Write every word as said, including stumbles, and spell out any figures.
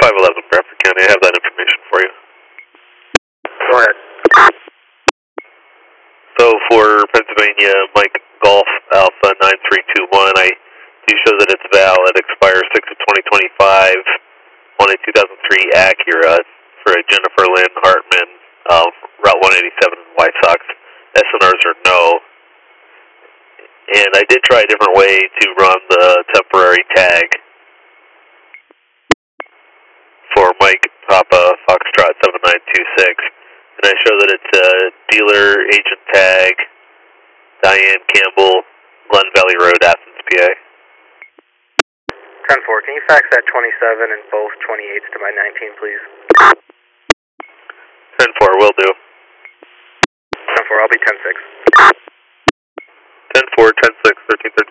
five eleven, Bradford County. I have that information for you. Go ahead. So for Pennsylvania, Mike Golf Alpha nine three two one, I do show that it's valid. Expires six of twenty twenty-five on a two thousand three Acura for a Jennifer Lynn Hartman, uh, Route one eighty-seven White Sox. S N Rs are no. And I did try a different way to run the temporary tag for Mike Papa Foxtrot seven nine two six. And I show that it's a dealer agent tag, Diane Campbell, Glen Valley Road, Athens, P A. ten four, can you fax that twenty-seven and both twenty-eights to my nineteen, please? ten four, will do. ten four, I'll be ten six. ten four, ten six, thirteen thirteen.